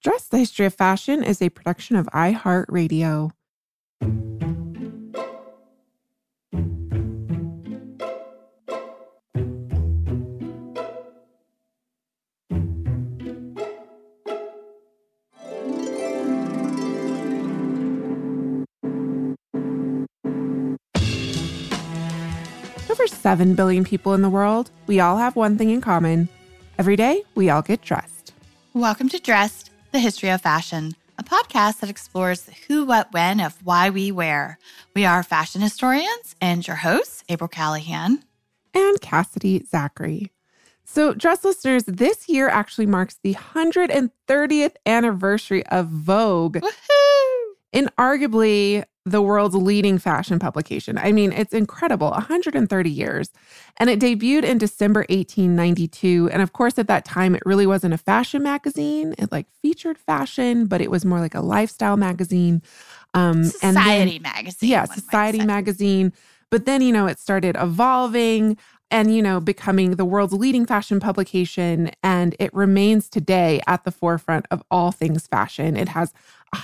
Dress, the History of Fashion is a production of iHeartRadio. Over 7 billion people in the world. We all have one thing in common. Every day, we all get dressed. Welcome to Dressed, the History of Fashion, a podcast that explores the who, what, when of why we wear. We are fashion historians and your hosts, April Callahan and Cassidy Zachary. So, Dress listeners, this year actually marks the 130th anniversary of Vogue. Woohoo! In arguably the world's leading fashion publication. I mean, it's incredible, 130 years. And it debuted in December 1892. And of course, at that time, it really wasn't a fashion magazine. It featured fashion, but it was more like a lifestyle magazine. Society magazine. Yeah, society magazine. But then, it started evolving and, becoming the world's leading fashion publication. And it remains today at the forefront of all things fashion. It has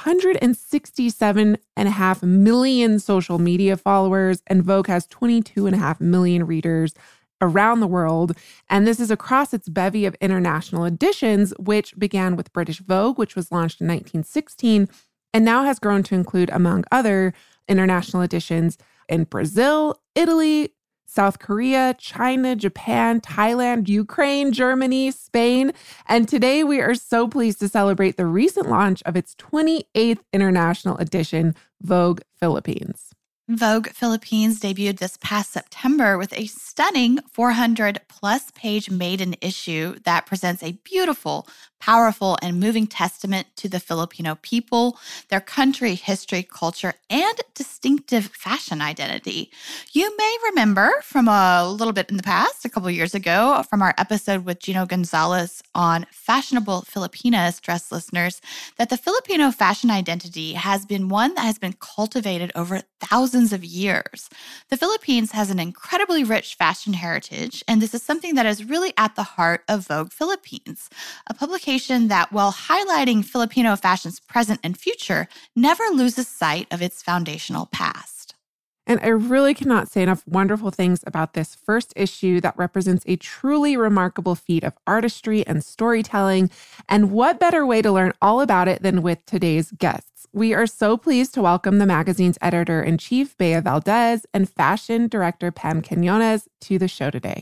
167.5 million social media followers, and Vogue has 22.5 million readers around the world. And this is across its bevy of international editions, which began with British Vogue, which was launched in 1916, and now has grown to include, among other international editions, in Brazil, Italy, South Korea, China, Japan, Thailand, Ukraine, Germany, Spain. And today we are so pleased to celebrate the recent launch of its 28th international edition, Vogue Philippines. Vogue Philippines debuted this past September with a stunning 400-plus page maiden issue that presents a beautiful, powerful, and moving testament to the Filipino people, their country, history, culture, and distinctive fashion identity. You may remember from a little bit in the past, a couple years ago, from our episode with Gino Gonzalez on fashionable Filipinas, Dress listeners, that the Filipino fashion identity has been one that has been cultivated over thousands of years. The Philippines has an incredibly rich fashion heritage, and this is something that is really at the heart of Vogue Philippines, a publication that, while highlighting Filipino fashion's present and future, never loses sight of its foundational past. And I really cannot say enough wonderful things about this first issue that represents a truly remarkable feat of artistry and storytelling. And what better way to learn all about it than with today's guests? We are so pleased to welcome the magazine's editor-in-chief, Bea Valdez, and fashion director, Pam Quinones, to the show today.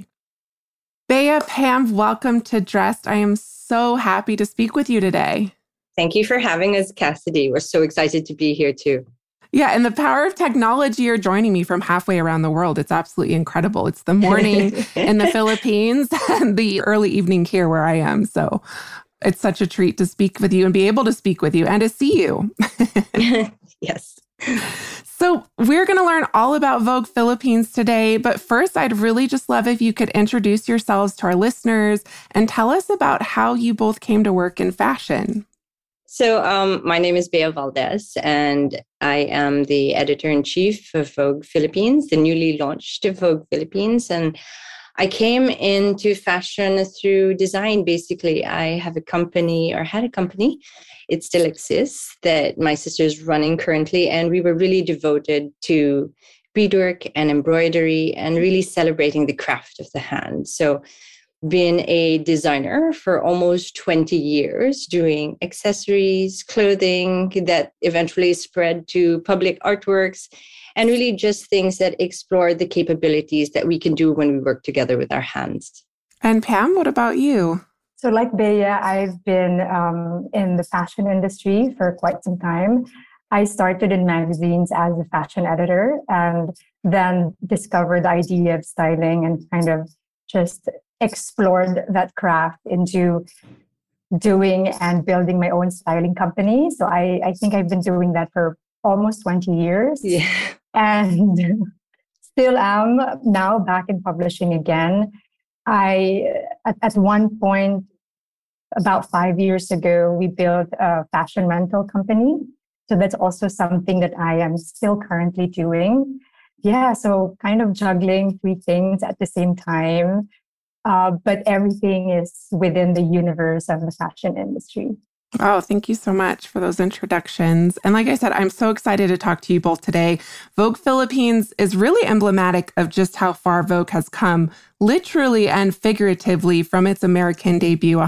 Bea, Pam, welcome to Dressed. I am so happy to speak with you today. Thank you for having us, Cassidy. We're so excited to be here too. Yeah, and the power of technology, you're joining me from halfway around the world. It's absolutely incredible. It's the morning in the Philippines and the early evening here where I am. So it's such a treat to speak with you and be able to speak with you and to see you. Yes. So we're going to learn all about Vogue Philippines today. But first, I'd really just love if you could introduce yourselves to our listeners and tell us about how you both came to work in fashion. So my name is Bea Valdez, and I am the editor-in-chief of Vogue Philippines, the newly launched Vogue Philippines. And I came into fashion through design, basically. I have a company, or had a company, it still exists, that my sister is running currently. And we were really devoted to beadwork and embroidery and really celebrating the craft of the hand. So been a designer for almost 20 years, doing accessories, clothing that eventually spread to public artworks, and really just things that explore the capabilities that we can do when we work together with our hands. And Pam, what about you? So like Bea, I've been in the fashion industry for quite some time. I started in magazines as a fashion editor and then discovered the idea of styling and kind of just explored that craft into doing and building my own styling company. So I think I've been doing that for almost 20 years. Yeah. And still am now back in publishing again. At one point, about 5 years ago, we built a fashion rental company. So that's also something that I am still currently doing. Yeah, so kind of juggling three things at the same time. But everything is within the universe of the fashion industry. Oh, thank you so much for those introductions. And like I said, I'm so excited to talk to you both today. Vogue Philippines is really emblematic of just how far Vogue has come, literally and figuratively, from its American debut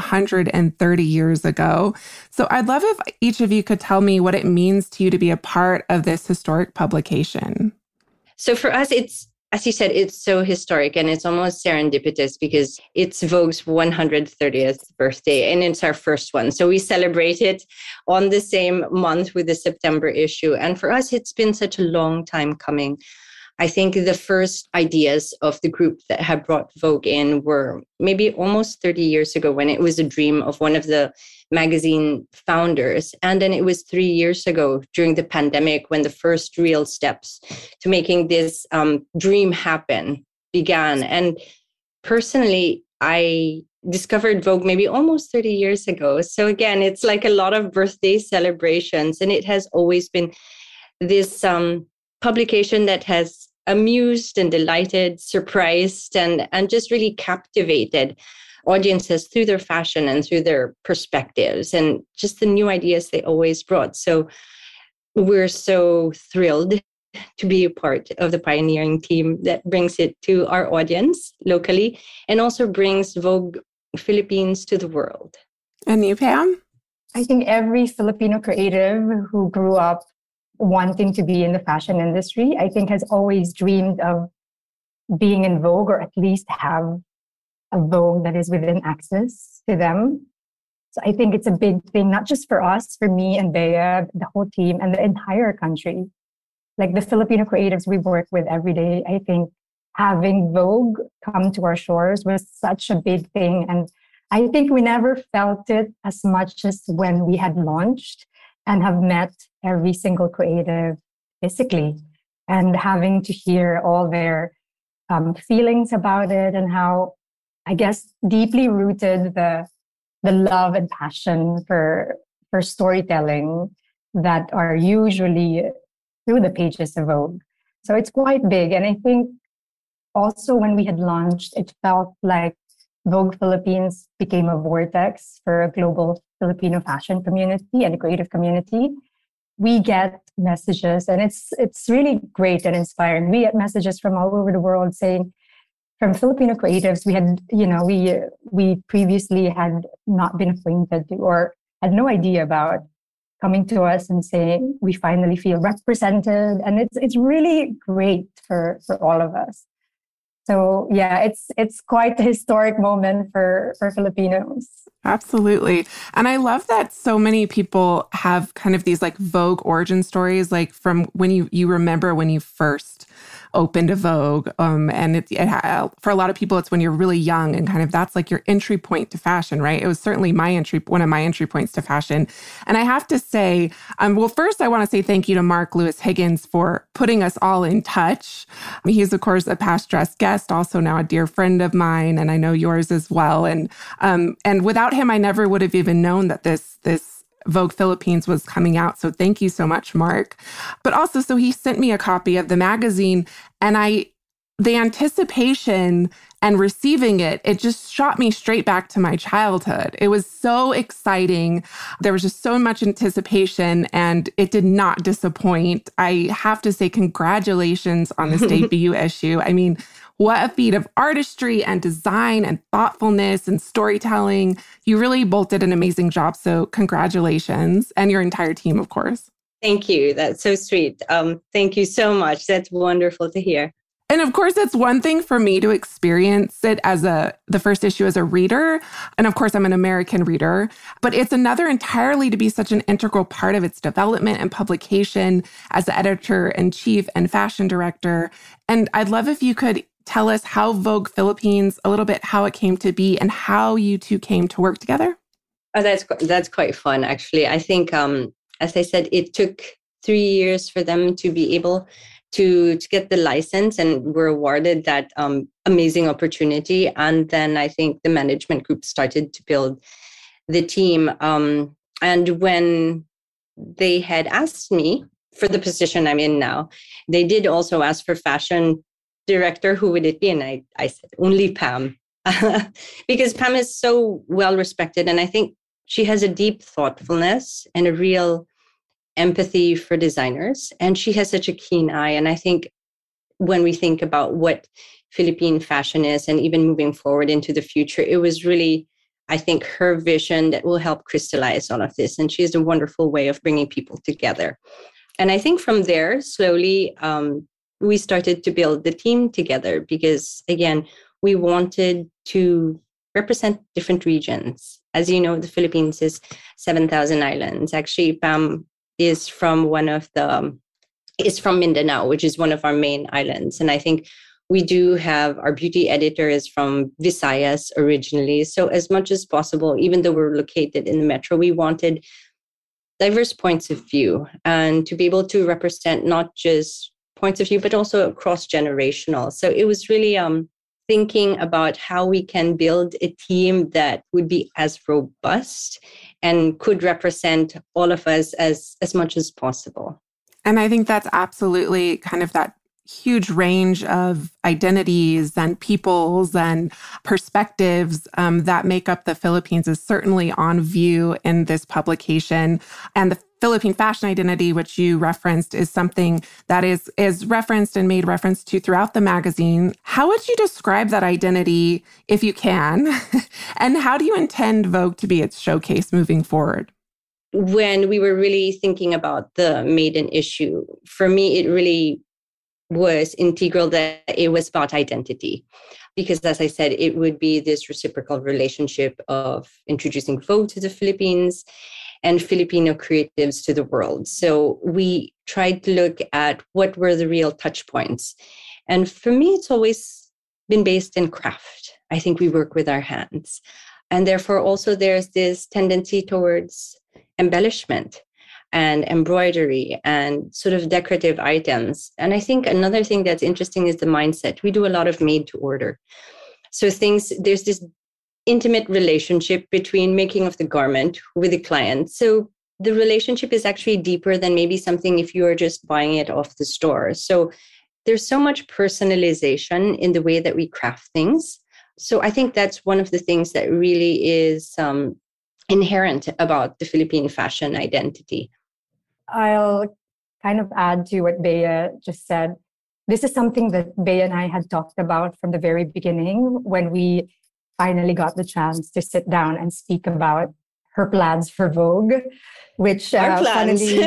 130 years ago. So I'd love if each of you could tell me what it means to you to be a part of this historic publication. So for us, it's, as you said, it's so historic and it's almost serendipitous because it's Vogue's 130th birthday and it's our first one. So we celebrate it on the same month with the September issue. And for us, it's been such a long time coming. I think the first ideas of the group that had brought Vogue in were maybe almost 30 years ago when it was a dream of one of the magazine founders. And then it was 3 years ago during the pandemic when the first real steps to making this dream happen began. And personally, I discovered Vogue maybe almost 30 years ago. So again, it's like a lot of birthday celebrations. And it has always been this publication that has amused and delighted, surprised, and just really captivated audiences through their fashion and through their perspectives and just the new ideas they always brought. So we're so thrilled to be a part of the pioneering team that brings it to our audience locally and also brings Vogue Philippines to the world. And you, Pam? I think every Filipino creative who grew up wanting to be in the fashion industry, I think has always dreamed of being in Vogue or at least have a Vogue that is within access to them. So I think it's a big thing, not just for us, for me and Bea, the whole team and the entire country. Like the Filipino creatives we work with every day, I think having Vogue come to our shores was such a big thing. And I think we never felt it as much as when we had launched and have met every single creative physically and having to hear all their feelings about it and how, I guess, deeply rooted the love and passion for storytelling that are usually through the pages of Vogue. So it's quite big. And I think also when we had launched, it felt like Vogue Philippines became a vortex for a global Filipino fashion community and a creative community. We get messages, and it's really great and inspiring. We get messages from all over the world saying, from Filipino creatives, we had, we previously had not been acquainted to or had no idea about, coming to us and saying we finally feel represented, and it's really great for all of us. So yeah, it's quite a historic moment for Filipinos. Absolutely. And I love that so many people have kind of these like Vogue origin stories, like from when you remember when you first opened a Vogue. And for a lot of people, it's when you're really young and kind of that's like your entry point to fashion, right? It was certainly one of my entry points to fashion. And I have to say, well, first I want to say thank you to Mark Lewis Higgins for putting us all in touch. He's, of course, a past dress guest, also now a dear friend of mine, and I know yours as well. And without him, I never would have even known that this Vogue Philippines was coming out. So thank you so much, Mark. But also, so he sent me a copy of the magazine, and the anticipation and receiving it just shot me straight back to my childhood. It was so exciting. There was just so much anticipation, and it did not disappoint. I have to say congratulations on this debut issue. I mean, what a feat of artistry and design and thoughtfulness and storytelling. You really both did an amazing job. So congratulations, and your entire team, of course. Thank you. That's so sweet. Thank you so much. That's wonderful to hear. And of course, it's one thing for me to experience it as the first issue as a reader. And of course, I'm an American reader, but it's another entirely to be such an integral part of its development and publication as the editor-in-chief and fashion director. And I'd love if you could tell us how Vogue Philippines, a little bit how it came to be and how you two came to work together. Oh, that's quite fun, actually. I think, as I said, it took 3 years for them to be able to get the license, and were awarded that amazing opportunity. And then I think the management group started to build the team. And when they had asked me for the position I'm in now, they did also ask for fashion director. Who would it be? And I said, only Pam. Because Pam is so well respected. And I think She has a deep thoughtfulness and a real empathy for designers. And she has such a keen eye. And I think when we think about what Philippine fashion is and even moving forward into the future, it was really, I think, her vision that will help crystallize all of this. And she has a wonderful way of bringing people together. And I think from there, slowly, we started to build the team together because, again, we wanted to represent different regions. As you know, the Philippines is 7,000 islands. Actually, Pam is from Mindanao, which is one of our main islands. And I think we do have our beauty editors from Visayas originally. So as much as possible, even though we're located in the metro, we wanted diverse points of view and to be able to represent not just points of view, but also cross-generational. So it was really thinking about how we can build a team that would be as robust and could represent all of us as much as possible. And I think that's absolutely kind of that huge range of identities and peoples and perspectives that make up the Philippines is certainly on view in this publication. And the Philippine fashion identity, which you referenced, is something that is referenced and made reference to throughout the magazine. How would you describe that identity, if you can? And how do you intend Vogue to be its showcase moving forward? When we were really thinking about the maiden issue, for me, it really was integral that it was about identity. Because as I said, it would be this reciprocal relationship of introducing Vogue to the Philippines and Filipino creatives to the world. So we tried to look at what were the real touch points. And for me, it's always been based in craft. I think we work with our hands. And therefore, also there's this tendency towards embellishment and embroidery and sort of decorative items. And I think another thing that's interesting is the mindset. We do a lot of made to order. So there's this intimate relationship between making of the garment with the client. So the relationship is actually deeper than maybe something if you are just buying it off the store. So there's so much personalization in the way that we craft things. So I think that's one of the things that really is inherent about the Philippine fashion identity. I'll kind of add to what Bea just said. This is something that Bea and I had talked about from the very beginning when we finally got the chance to sit down and speak about her plans for Vogue, which funnily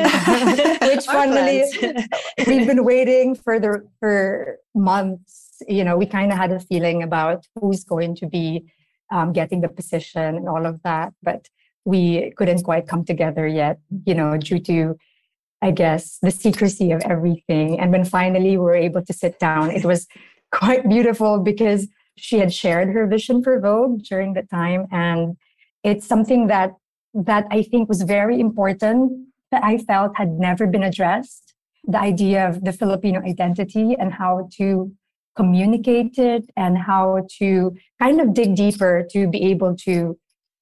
we've been waiting for months. You know, we kind of had a feeling about who's going to be getting the position and all of that, but we couldn't quite come together yet, you know, due to, I guess, the secrecy of everything. And when finally we were able to sit down, it was quite beautiful because she had shared her vision for Vogue during the time. And it's something that I think was very important that I felt had never been addressed. The idea of the Filipino identity and how to communicate it and how to kind of dig deeper to be able to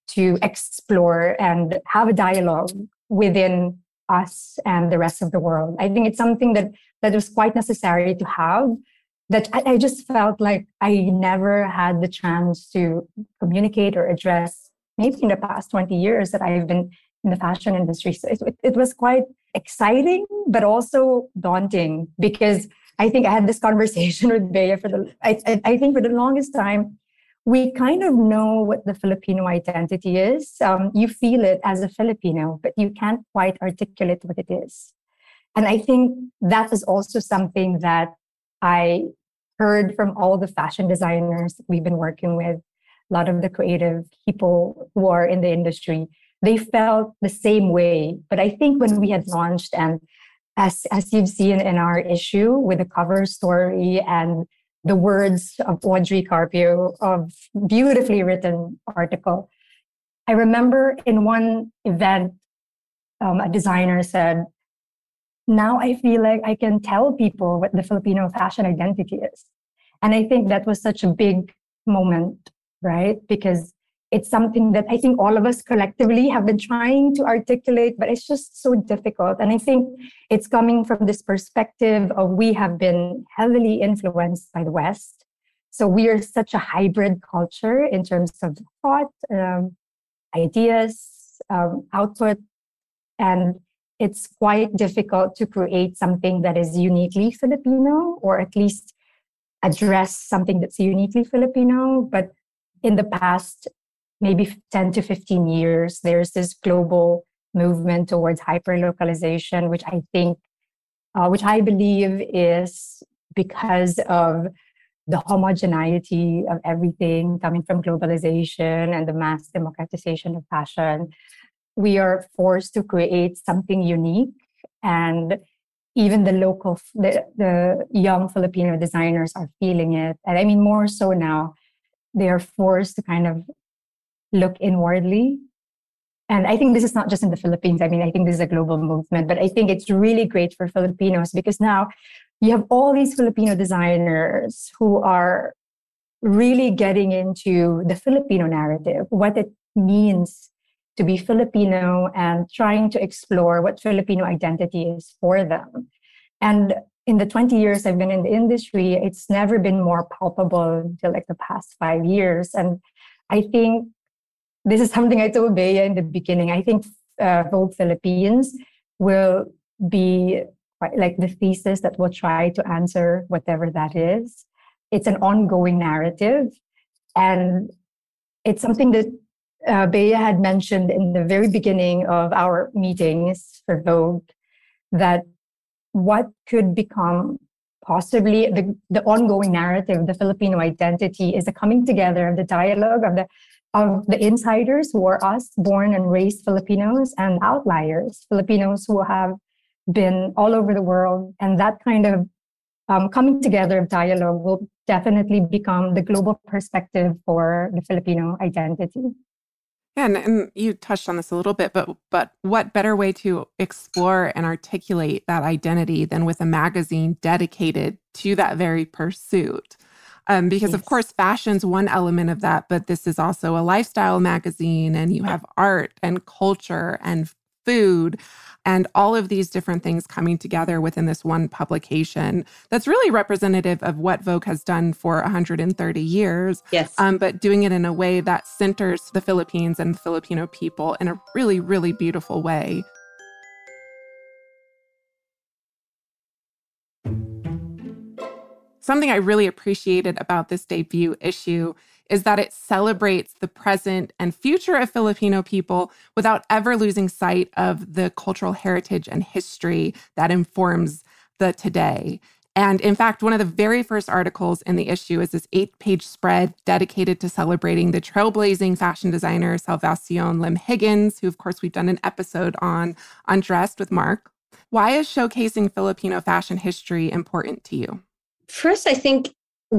explore and have a dialogue within us and the rest of the world. I think it's something that was quite necessary to have, that I just felt like I never had the chance to communicate or address maybe in the past 20 years that I've been in the fashion industry. So it was quite exciting, but also daunting, because I think I had this conversation with Bea I think for the longest time, we kind of know what the Filipino identity is. You feel it as a Filipino, but you can't quite articulate what it is. And I think that is also something that I heard from all the fashion designers that we've been working with, a lot of the creative people who are in the industry. They felt the same way. But I think when we had launched, and as you've seen in our issue with the cover story and the words of Audrey Carpio, of beautifully written article. I remember in one event, a designer said, now I feel like I can tell people what the Filipino fashion identity is. And I think that was such a big moment, right? Because it's something that I think all of us collectively have been trying to articulate, but it's just so difficult. And I think it's coming from this perspective of we have been heavily influenced by the West. So we are such a hybrid culture in terms of thought, ideas, output, and it's quite difficult to create something that is uniquely Filipino, or at least address something that's uniquely Filipino. But in the past, maybe 10 to 15 years, there's this global movement towards hyperlocalization, which I believe is because of the homogeneity of everything coming from globalization and the mass democratization of fashion. We are forced to create something unique, and even the young Filipino designers are feeling it. And I mean, more so now, they are forced to kind of look inwardly. And I think this is not just in the Philippines. I mean, I think this is a global movement, but I think it's really great for Filipinos because now you have all these Filipino designers who are really getting into the Filipino narrative, what it means to be Filipino, and trying to explore what Filipino identity is for them. And in the 20 years I've been in the industry, it's never been more palpable until like the past 5 years. And I think this is something I told Bea in the beginning. I think Vogue Philippines will be like the thesis that will try to answer whatever that is. It's an ongoing narrative. And it's something that Bea had mentioned in the very beginning of our meetings for Vogue, that what could become possibly the ongoing narrative, the Filipino identity, is the coming together of the dialogue of the insiders, who are us, born and raised Filipinos, and outliers, Filipinos who have been all over the world. And that kind of coming together of dialogue will definitely become the global perspective for the Filipino identity. And you touched on this a little bit, but what better way to explore and articulate that identity than with a magazine dedicated to that very pursuit? Because, of course, fashion's one element of that, but this is also a lifestyle magazine, and you have art and culture and food and all of these different things coming together within this one publication that's really representative of what Vogue has done for 130 years. Yes. But doing it in a way that centers the Philippines and the Filipino people in a really, really beautiful way. Something I really appreciated about this debut issue is that it celebrates the present and future of Filipino people without ever losing sight of the cultural heritage and history that informs the today. And in fact, one of the very first articles in the issue is this 8-page spread dedicated to celebrating the trailblazing fashion designer Salvacion Lim Higgins, who, of course, we've done an episode on Undressed with Mark. Why is showcasing Filipino fashion history important to you? First, I think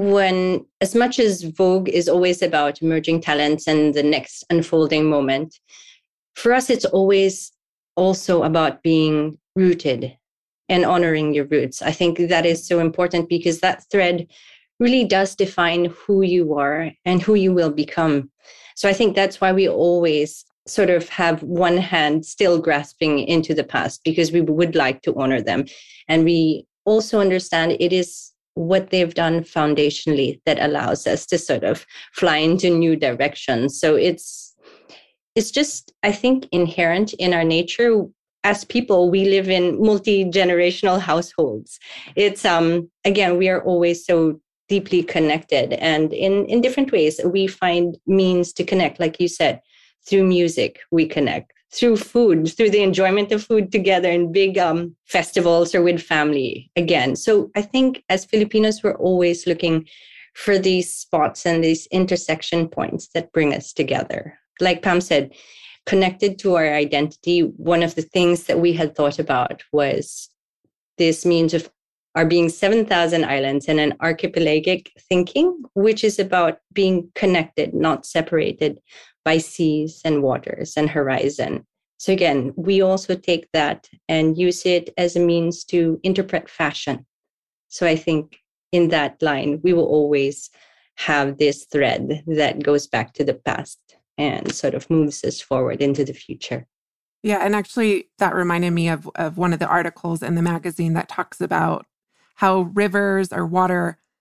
as much as Vogue is always about emerging talents and the next unfolding moment, for us, it's always also about being rooted and honoring your roots. I think that is so important because that thread really does define who you are and who you will become. So I think that's why we always sort of have one hand still grasping into the past, because we would like to honor them. And we also understand it is what they've done foundationally that allows us to sort of fly into new directions. So it's just, I think, inherent in our nature. As people, we live in multi-generational households. It's, again, we are always so deeply connected, and in different ways, we find means to connect. Like you said, through music, we connect. Through food, through the enjoyment of food together in big festivals or with family again. So I think as Filipinos, we're always looking for these spots and these intersection points that bring us together. Like Pam said, connected to our identity, one of the things that we had thought about was this means of our being 7,000 islands and an archipelagic thinking, which is about being connected, not separated by seas and waters and horizon. So again, we also take that and use it as a means to interpret fashion. So I think in that line, we will always have this thread that goes back to the past and sort of moves us forward into the future. Yeah, and actually that reminded me of one of the articles in the magazine that talks about how rivers or water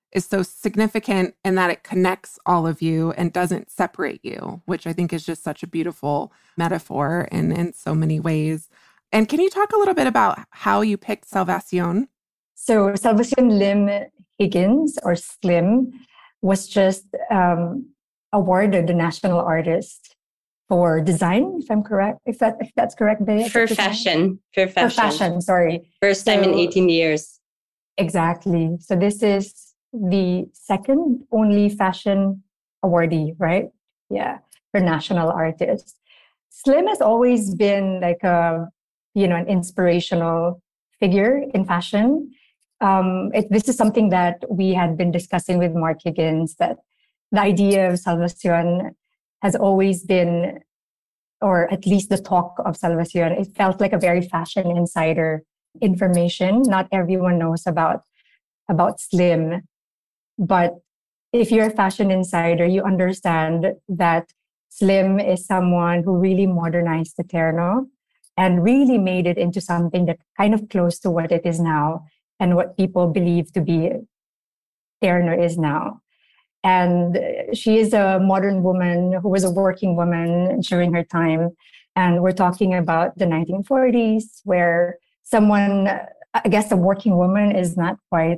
is so significant in that it connects all of you and doesn't separate you, which I think is just such a beautiful metaphor in so many ways. And can you talk a little bit about how you picked Salvacion? So Salvacion Lim Higgins, or Slim, was just awarded the National Artist for Design, if I'm correct. If that's correct, Bea? For fashion. For fashion, sorry. First time in 18 years. Exactly. So this is the second only fashion awardee, right? Yeah, for National Artist. Slim has always been like an inspirational figure in fashion. This is something that we had been discussing with Mark Higgins, that the idea of Salvacion has always been, or at least the talk of Salvacion, it felt like a very fashion insider information. Not everyone knows about Slim. But if you're a fashion insider, you understand that Slim is someone who really modernized the terno and really made it into something that kind of close to what it is now and what people believe to be terno is now. And she is a modern woman who was a working woman during her time. And we're talking about the 1940s, where someone, I guess a working woman is not quite,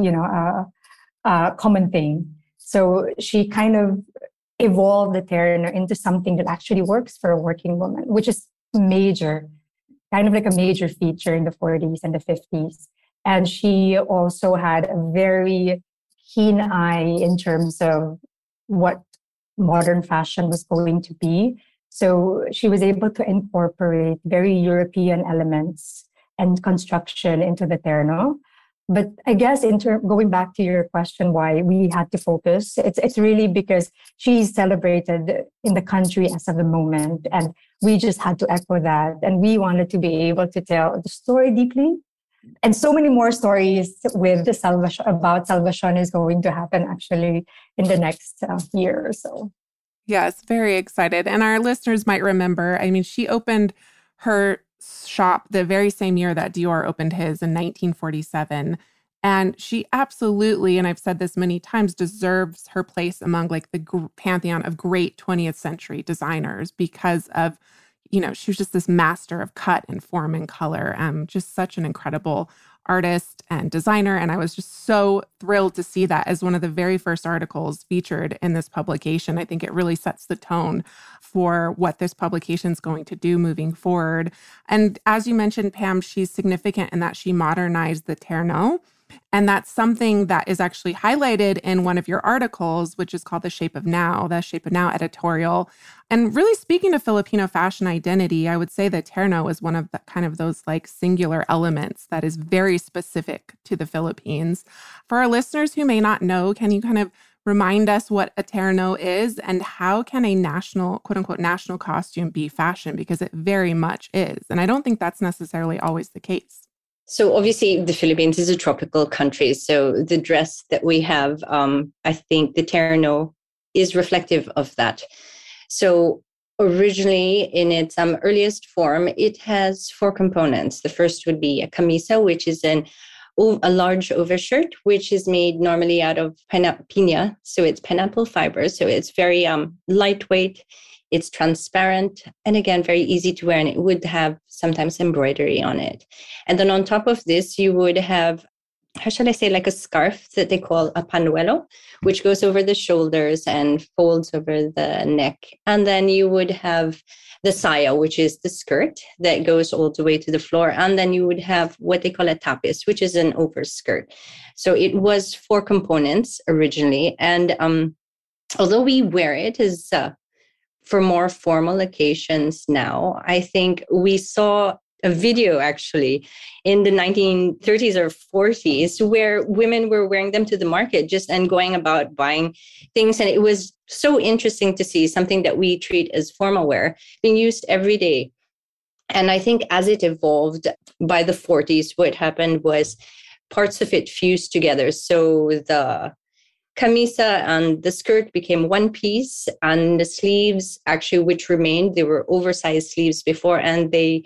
a common thing. So she kind of evolved the terno into something that actually works for a working woman, which is major, kind of like a major feature in the 40s and the 50s. And she also had a very keen eye in terms of what modern fashion was going to be. So she was able to incorporate very European elements and construction into the terno. But I guess going back to your question, why we had to focus, it's really because she's celebrated in the country as of the moment. And we just had to echo that. And we wanted to be able to tell the story deeply. And so many more stories with about Salvacion is going to happen actually in the next year or so. Yes, very excited. And our listeners might remember, she opened her shop the very same year that Dior opened his in 1947. And she absolutely, and I've said this many times, deserves her place among like the pantheon of great 20th century designers because of, she was just this master of cut and form and color. Just such an incredible artist and designer. And I was just so thrilled to see that as one of the very first articles featured in this publication. I think it really sets the tone for what this publication is going to do moving forward. And as you mentioned, Pam, she's significant in that she modernized the terno. And that's something that is actually highlighted in one of your articles, which is called The Shape of Now editorial. And really speaking to Filipino fashion identity, I would say that terno is one of the kind of those like singular elements that is very specific to the Philippines. For our listeners who may not know, can you kind of remind us what a terno is and how can a national, quote unquote, national costume be fashion? Because it very much is. And I don't think that's necessarily always the case. So obviously the Philippines is a tropical country. So the dress that we have, I think the terno is reflective of that. So originally in its earliest form, it has 4 components. The first would be a camisa, which is a large overshirt, which is made normally out of piña. So it's pineapple fiber. So it's very lightweight. It's transparent and again, very easy to wear, and it would have sometimes embroidery on it. And then on top of this, you would have, how should I say, like a scarf that they call a panuelo, which goes over the shoulders and folds over the neck. And then you would have the saya, which is the skirt that goes all the way to the floor. And then you would have what they call a tapis, which is an overskirt. So it was 4 components originally. And although we wear it as for more formal occasions now, I think we saw a video actually in the 1930s or 40s where women were wearing them to the market and going about buying things. And it was so interesting to see something that we treat as formal wear being used every day. And I think as it evolved by the 40s, what happened was parts of it fused together. So the camisa and the skirt became one piece, and the sleeves actually, which remained, they were oversized sleeves before, and they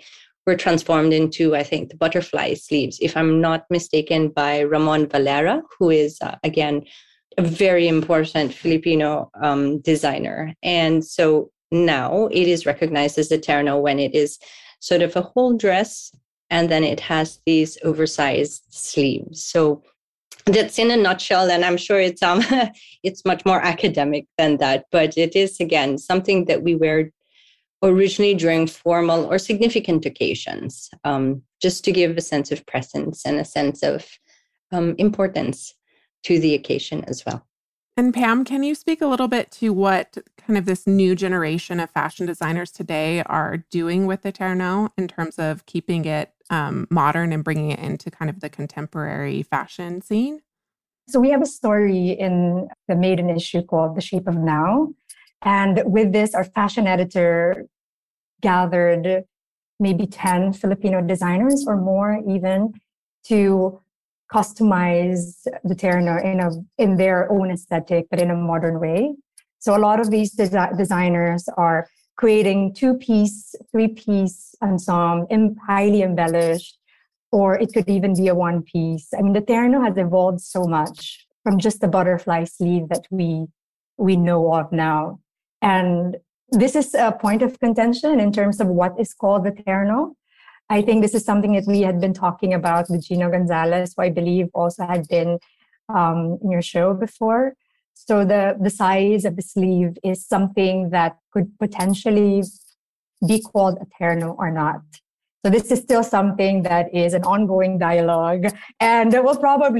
were transformed into, I think, the butterfly sleeves, if I'm not mistaken, by Ramon Valera, who is, again, a very important Filipino designer. And so now it is recognized as the terno when it is sort of a whole dress, and then it has these oversized sleeves. So that's in a nutshell, and I'm sure it's it's much more academic than that, but it is, again, something that we wear originally during formal or significant occasions, just to give a sense of presence and a sense of importance to the occasion as well. And Pam, can you speak a little bit to what kind of this new generation of fashion designers today are doing with the terno in terms of keeping it modern and bringing it into kind of the contemporary fashion scene? So we have a story in the maiden issue called The Shape of Now. And with this, our fashion editor gathered maybe 10 Filipino designers or more even to customize the terno in their own aesthetic, but in a modern way. So a lot of these designers are creating 2-piece, 3-piece ensemble, highly embellished, or it could even be a 1-piece. I mean, the terno has evolved so much from just the butterfly sleeve that we know of now. And this is a point of contention in terms of what is called the terno. I think this is something that we had been talking about with Gino Gonzalez, who I believe also had been in your show before. So the size of the sleeve is something that could potentially be called a terno or not. So this is still something that is an ongoing dialogue, and it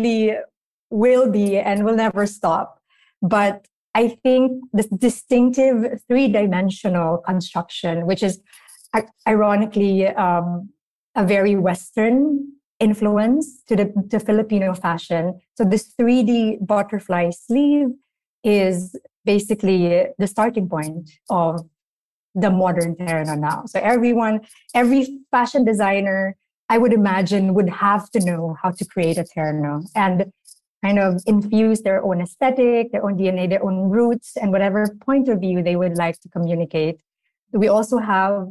will be and will never stop. But I think this distinctive 3-dimensional construction, which is ironically a very Western influence to Filipino fashion. So this 3D butterfly sleeve is basically the starting point of the modern terno now. So every fashion designer, I would imagine, would have to know how to create a terno and kind of infuse their own aesthetic, their own DNA, their own roots, and whatever point of view they would like to communicate. We also have,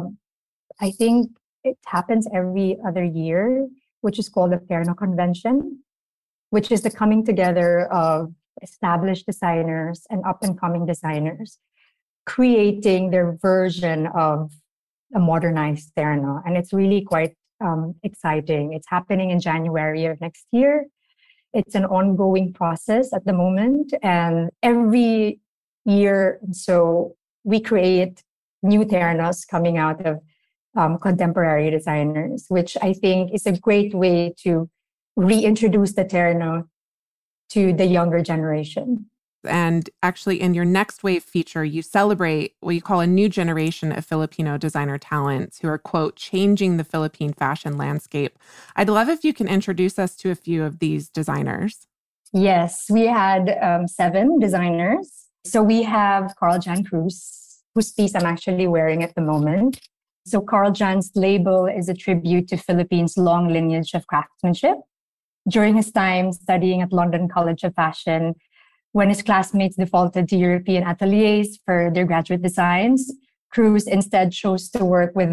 I think it happens every other year, which is called the Terno Convention, which is the coming together of established designers and up-and-coming designers creating their version of a modernized terno. And it's really quite exciting. It's happening in January of next year. It's an ongoing process at the moment. And every year, so we create new ternos coming out of contemporary designers, which I think is a great way to reintroduce the terno to the younger generation. And actually, in your Next Wave feature, you celebrate what you call a new generation of Filipino designer talents who are, quote, changing the Philippine fashion landscape. I'd love if you can introduce us to a few of these designers. Yes, we had 7 designers. So we have Carl Jan Cruz, whose piece I'm actually wearing at the moment. So Carl Jan's label is a tribute to Philippines' long lineage of craftsmanship. During his time studying at London College of Fashion, when his classmates defaulted to European ateliers for their graduate designs, Cruz instead chose to work with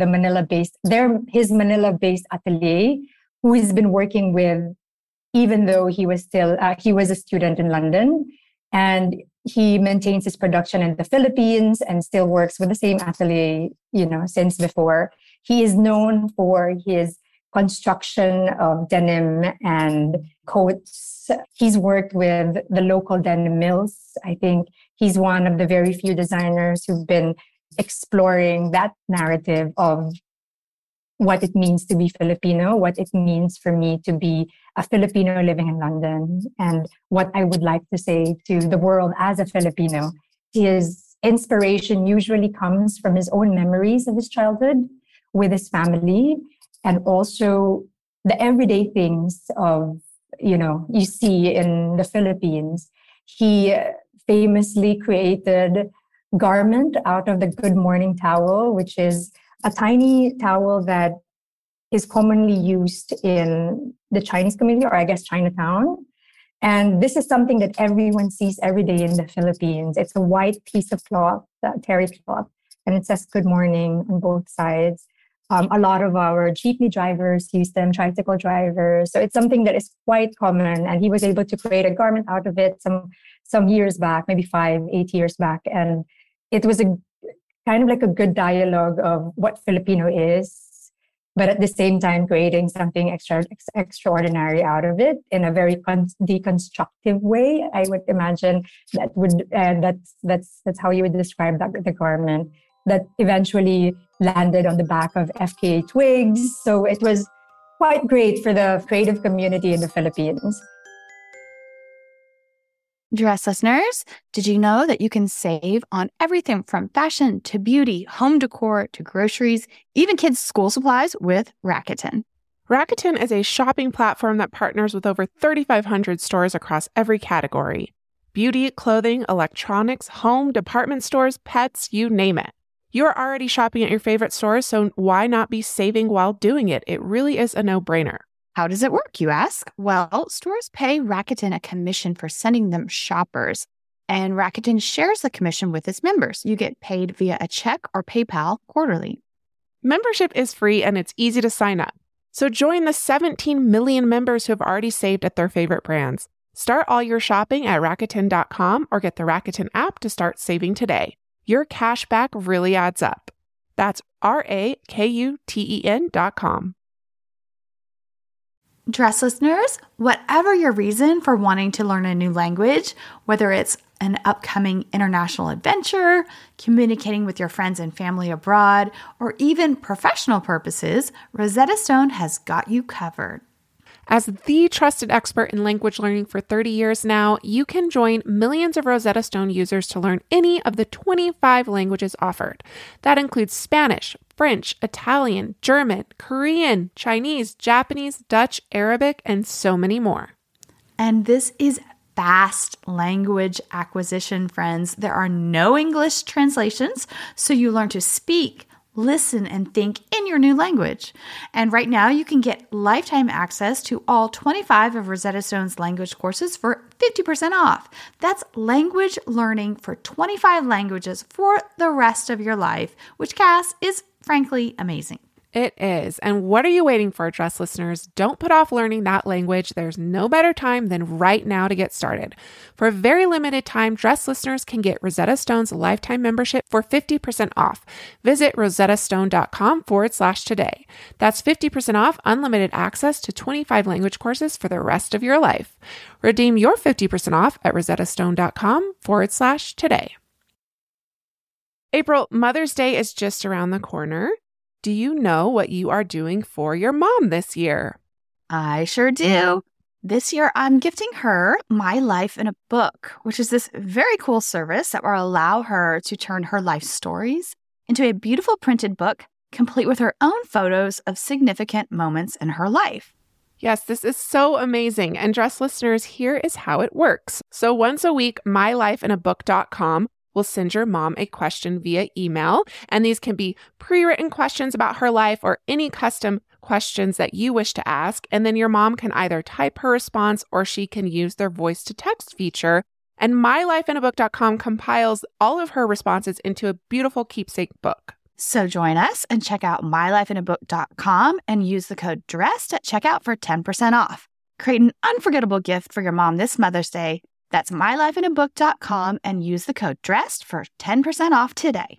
his Manila-based atelier, who he's been working with even though he was a student in London. And he maintains his production in the Philippines and still works with the same atelier, since before. He is known for his construction of denim and coats. He's worked with the local denim mills. I think he's one of the very few designers who've been exploring that narrative of what it means to be Filipino, what it means for me to be a Filipino living in London, and what I would like to say to the world as a Filipino. His inspiration usually comes from his own memories of his childhood with his family, and also the everyday things of, you see in the Philippines. He famously created garment out of the Good Morning towel, which is a tiny towel that is commonly used in the Chinese community, or I guess Chinatown. And this is something that everyone sees every day in the Philippines. It's a white piece of cloth, terry cloth, and it says good morning on both sides. A lot of our jeepney drivers use them, tricycle drivers. So it's something that is quite common. And he was able to create a garment out of it some years back, maybe 8 years back. And it was a kind of like a good dialogue of what Filipino is, but at the same time creating something extraordinary out of it in a very deconstructive way. I would imagine that's how you would describe the garment that eventually landed on the back of FKA Twigs. So it was quite great for the creative community in the Philippines. Dress listeners, did you know that you can save on everything from fashion to beauty, home decor to groceries, even kids' school supplies with Rakuten? Rakuten is a shopping platform that partners with over 3,500 stores across every category. Beauty, clothing, electronics, home, department stores, pets, you name it. You're already shopping at your favorite stores, so why not be saving while doing it? It really is a no-brainer. How does it work, you ask? Well, stores pay Rakuten a commission for sending them shoppers, and Rakuten shares the commission with its members. You get paid via a check or PayPal quarterly. Membership is free and it's easy to sign up. So join the 17 million members who have already saved at their favorite brands. Start all your shopping at Rakuten.com or get the Rakuten app to start saving today. Your cash back really adds up. That's Rakuten.com. Dress listeners, whatever your reason for wanting to learn a new language, whether it's an upcoming international adventure, communicating with your friends and family abroad, or even professional purposes, Rosetta Stone has got you covered. As the trusted expert in language learning for 30 years now, you can join millions of Rosetta Stone users to learn any of the 25 languages offered. That includes Spanish, French, Italian, German, Korean, Chinese, Japanese, Dutch, Arabic, and so many more. And this is fast language acquisition, friends. There are no English translations, so you learn to speak, listen, and think in your new language. And right now, you can get lifetime access to all 25 of Rosetta Stone's language courses for 50% off. That's language learning for 25 languages for the rest of your life, which, Cass, is frankly amazing. It is. And what are you waiting for, Dress listeners? Don't put off learning that language. There's no better time than right now to get started. For a very limited time, Dress listeners can get Rosetta Stone's lifetime membership for 50% off. Visit rosettastone.com/today. That's 50% off unlimited access to 25 language courses for the rest of your life. Redeem your 50% off at rosettastone.com/today. April, Mother's Day is just around the corner. Do you know what you are doing for your mom this year? I sure do. This year, I'm gifting her My Life in a Book, which is this very cool service that will allow her to turn her life stories into a beautiful printed book, complete with her own photos of significant moments in her life. Yes, this is so amazing. And Dress listeners, here is how it works. So once a week, mylifeinabook.com will send your mom a question via email. And these can be pre-written questions about her life or any custom questions that you wish to ask. And then your mom can either type her response or she can use their voice to text feature. And mylifeinabook.com compiles all of her responses into a beautiful keepsake book. So join us and check out mylifeinabook.com and use the code DRESSED at checkout for 10% off. Create an unforgettable gift for your mom this Mother's Day. That's mylifeinabook.com and use the code DRESSED for 10% off today.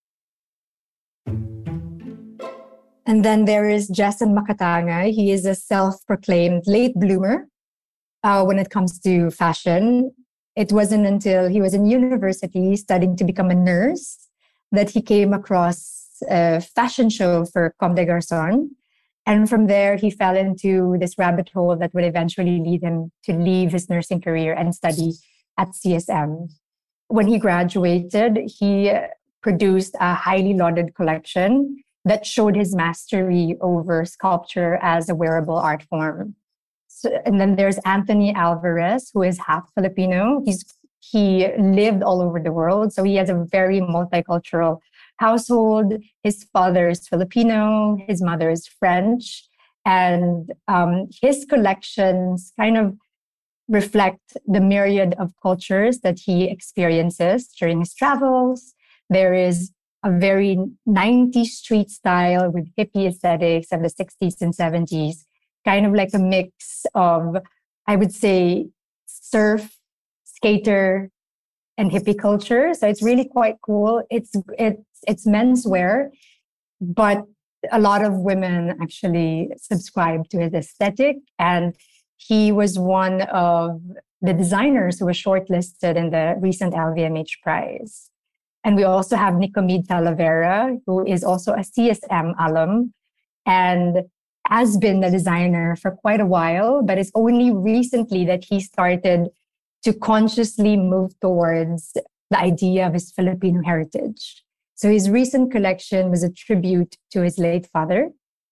And then there is Jason Makatanga. He is a self-proclaimed late bloomer when it comes to fashion. It wasn't until he was in university studying to become a nurse that he came across a fashion show for Comme des Garçons. And from there, he fell into this rabbit hole that would eventually lead him to leave his nursing career and study at CSM. When he graduated, he produced a highly lauded collection that showed his mastery over sculpture as a wearable art form. So, and then there's Anthony Alvarez, who is half Filipino. He lived all over the world, so he has a very multicultural household. His father is Filipino, his mother is French, and his collections kind of reflect the myriad of cultures that he experiences during his travels. There is a very 90s street style with hippie aesthetics of the 60s and 70s, kind of like a mix of, I would say, surf, skater, and hippie culture. So it's really quite cool. It's menswear, but a lot of women actually subscribe to his aesthetic. And he was one of the designers who was shortlisted in the recent LVMH prize. And we also have Nicomede Talavera, who is also a CSM alum and has been the designer for quite a while, but it's only recently that he started to consciously move towards the idea of his Filipino heritage. So his recent collection was a tribute to his late father,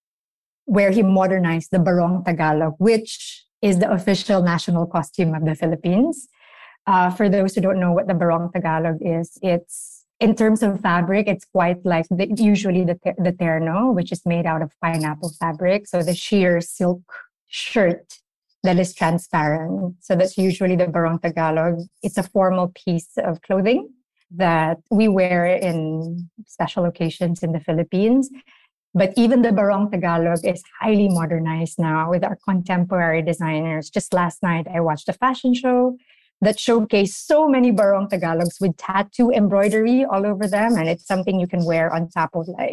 where he modernized the Barong Tagalog, which is the official national costume of the Philippines. For those who don't know what the Barong Tagalog is, it's, in terms of fabric, it's quite like usually the terno, which is made out of pineapple fabric. So the sheer silk shirt that is transparent. So that's usually the Barong Tagalog. It's a formal piece of clothing that we wear in special occasions in the Philippines. But even the Barong Tagalog is highly modernized now with our contemporary designers. Just last night, I watched a fashion show that showcased so many Barong Tagalogs with tattoo embroidery all over them. And it's something you can wear on top of like,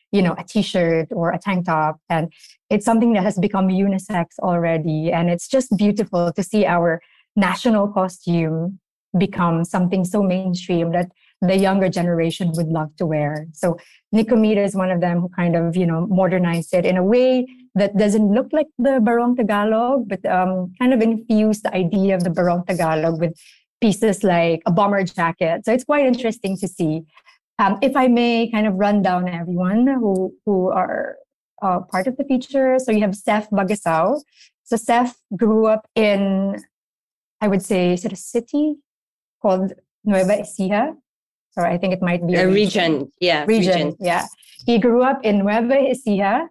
a t-shirt or a tank top. And it's something that has become unisex already. And it's just beautiful to see our national costume become something so mainstream that the younger generation would love to wear. So Nicomede is one of them who kind of, modernized it in a way that doesn't look like the Barong Tagalog, but kind of infused the idea of the Barong Tagalog with pieces like a bomber jacket. So it's quite interesting to see. If I may kind of run down everyone who are part of the feature. So you have Seth Bagasao. So Seth grew up in, I would say, is it a city called Nueva Ecija? So I think it might be a region. Yeah. Region. Yeah. He grew up in Nueva Ecija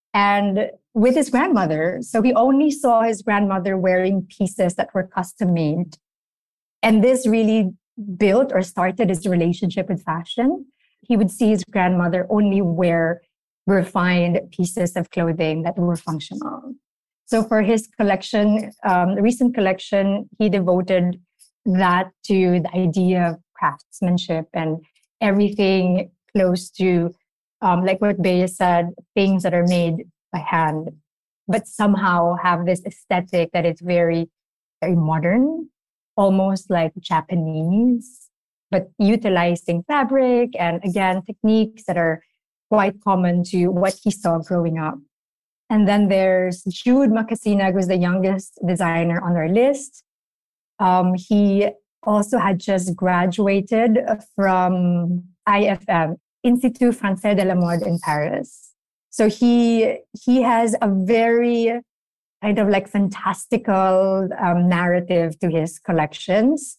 and with his grandmother. So he only saw his grandmother wearing pieces that were custom made. And this really built or started his relationship with fashion. He would see his grandmother only wear refined pieces of clothing that were functional. So for his collection, the recent collection, he devoted that to the idea of craftsmanship and everything close to, like what Bea said, things that are made by hand, but somehow have this aesthetic that is very, very modern, almost like Japanese, but utilizing fabric and again, techniques that are quite common to what he saw growing up. And then there's Jude Macasinag, who's the youngest designer on our list. He also had just graduated from IFM, Institut Français de la Mode in Paris. So he has a very kind of like fantastical narrative to his collections.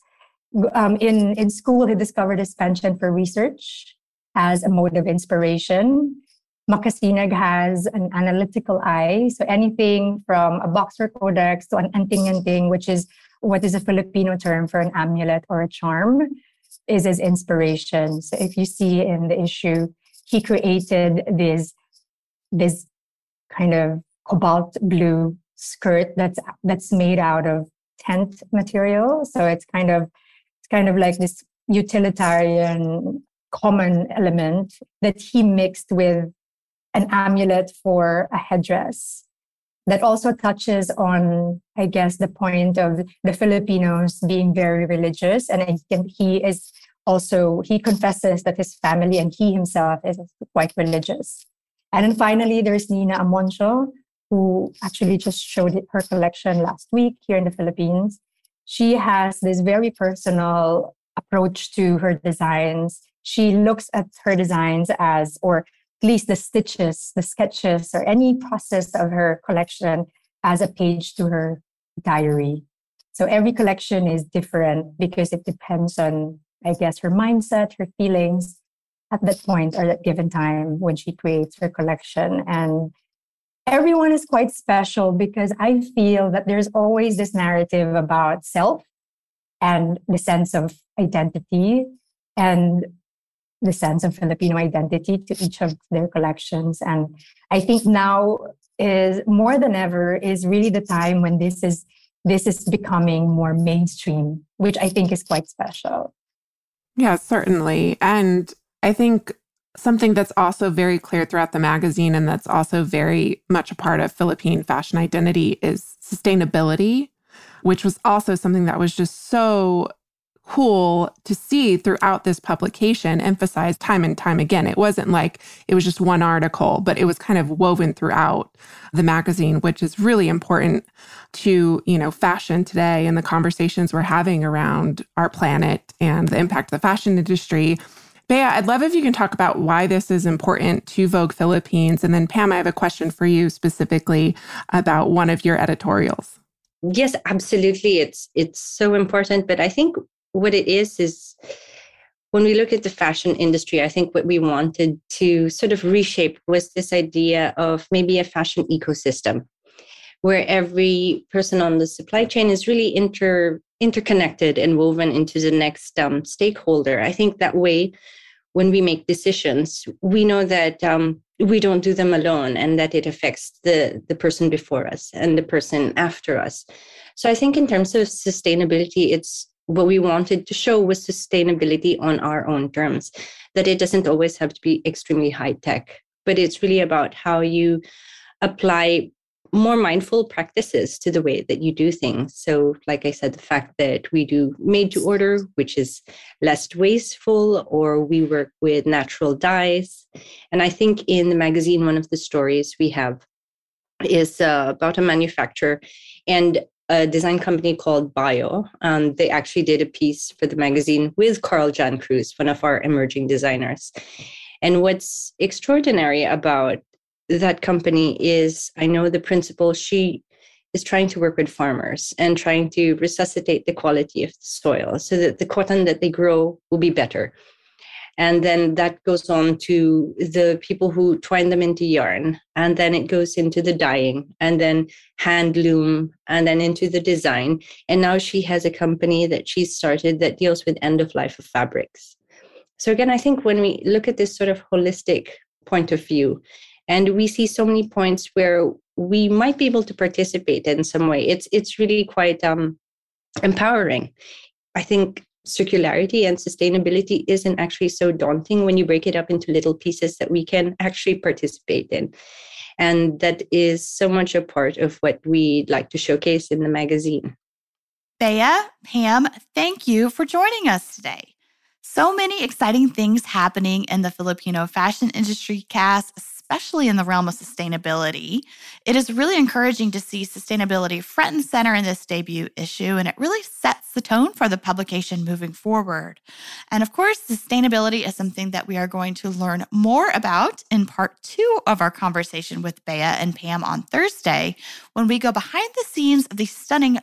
In school, he discovered his penchant for research as a mode of inspiration. Macasinag has an analytical eye. So anything from a boxer codex to an anting-anting, which is what is a Filipino term for an amulet or a charm, is his inspiration. So if you see in the issue, he created this kind of cobalt blue skirt that's made out of tent material. So it's kind of like this utilitarian common element that he mixed with an amulet for a headdress that also touches on, I guess, the point of the Filipinos being very religious. And he confesses that his family and he himself is quite religious. And then finally, there's Nina Amoncio, who actually just showed her collection last week here in the Philippines. She has this very personal approach to her designs. She looks at her designs as, or at least the stitches, the sketches, or any process of her collection as a page to her diary. So every collection is different because it depends on, I guess, her mindset, her feelings at that point or that given time when she creates her collection. And everyone is quite special because I feel that there's always this narrative about self and the sense of identity. And the sense of Filipino identity to each of their collections. And I think now is more than ever is really the time when this is becoming more mainstream, which I think is quite special. Yeah, certainly. And I think something that's also very clear throughout the magazine and that's also very much a part of Philippine fashion identity is sustainability, which was also something that was just so cool to see throughout this publication, emphasized time and time again. It wasn't like it was just one article, but it was kind of woven throughout the magazine, which is really important to, fashion today and the conversations we're having around our planet and the impact of the fashion industry. Bea, I'd love if you can talk about why this is important to Vogue Philippines. And then Pam, I have a question for you specifically about one of your editorials. Yes, absolutely. It's so important. But I think what it is when we look at the fashion industry, I think what we wanted to sort of reshape was this idea of maybe a fashion ecosystem where every person on the supply chain is really interconnected and woven into the next stakeholder. I think that way, when we make decisions, we know that we don't do them alone and that it affects the person before us and the person after us. So I think in terms of sustainability, it's what we wanted to show was sustainability on our own terms, that it doesn't always have to be extremely high tech, but it's really about how you apply more mindful practices to the way that you do things. So like I said, the fact that we do made to order, which is less wasteful, or we work with natural dyes. And I think in the magazine, one of the stories we have is about a manufacturer and a design company called Bio. They actually did a piece for the magazine with Carl Jan Cruz, one of our emerging designers. And what's extraordinary about that company is, I know the principal, she is trying to work with farmers and trying to resuscitate the quality of the soil so that the cotton that they grow will be better. And then that goes on to the people who twine them into yarn. And then it goes into the dyeing and then hand loom and then into the design. And now she has a company that she's started that deals with end of life of fabrics. So again, I think when we look at this sort of holistic point of view, and we see so many points where we might be able to participate in some way, it's really quite empowering. I think circularity and sustainability isn't actually so daunting when you break it up into little pieces that we can actually participate in. And that is so much a part of what we'd like to showcase in the magazine. Bea, Pam, thank you for joining us today. So many exciting things happening in the Filipino fashion industry, Cass, especially in the realm of sustainability. It is really encouraging to see sustainability front and center in this debut issue, and it really sets the tone for the publication moving forward. And of course, sustainability is something that we are going to learn more about in part 2 of our conversation with Bea and Pam on Thursday, when we go behind the scenes of the stunning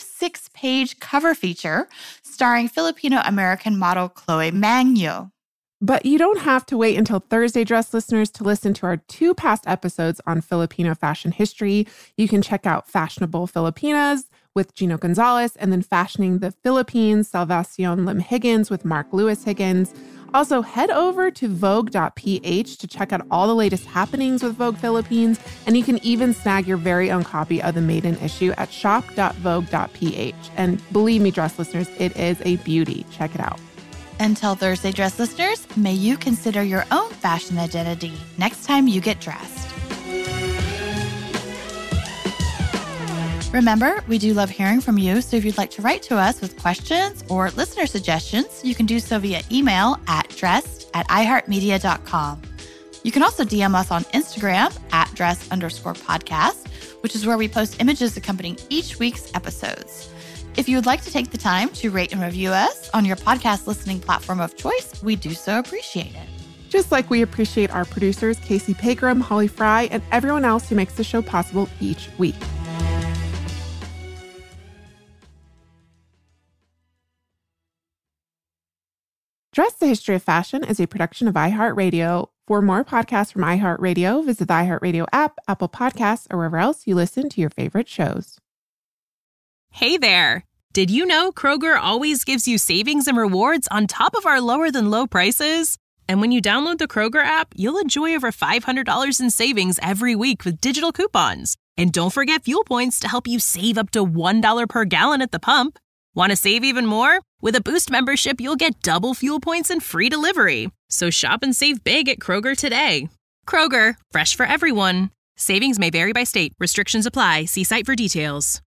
36-page cover feature starring Filipino-American model Chloe Magno. But you don't have to wait until Thursday, dress listeners, to listen to our 2 past episodes on Filipino fashion history. You can check out Fashionable Filipinas with Gino Gonzalez and then Fashioning the Philippines, Salvacion Lim Higgins with Mark Lewis Higgins. Also, head over to Vogue.ph to check out all the latest happenings with Vogue Philippines, and you can even snag your very own copy of the maiden issue at shop.vogue.ph. And believe me, dress listeners, it is a beauty. Check it out. Until Thursday, dress listeners, may you consider your own fashion identity next time you get dressed. Remember, we do love hearing from you, so if you'd like to write to us with questions or listener suggestions, you can do so via email at dressed@iheartmedia.com. You can also DM us on Instagram at @dress_podcast, which is where we post images accompanying each week's episodes. If you would like to take the time to rate and review us on your podcast listening platform of choice, we do so appreciate it. Just like we appreciate our producers, Casey Pegram, Holly Fry, and everyone else who makes the show possible each week. Dress the History of Fashion is a production of iHeartRadio. For more podcasts from iHeartRadio, visit the iHeartRadio app, Apple Podcasts, or wherever else you listen to your favorite shows. Hey there! Did you know Kroger always gives you savings and rewards on top of our lower-than-low prices? And when you download the Kroger app, you'll enjoy over $500 in savings every week with digital coupons. And don't forget Fuel Points to help you save up to $1 per gallon at the pump. Want to save even more? With a Boost membership, you'll get double Fuel Points and free delivery. So shop and save big at Kroger today. Kroger, fresh for everyone. Savings may vary by state. Restrictions apply. See site for details.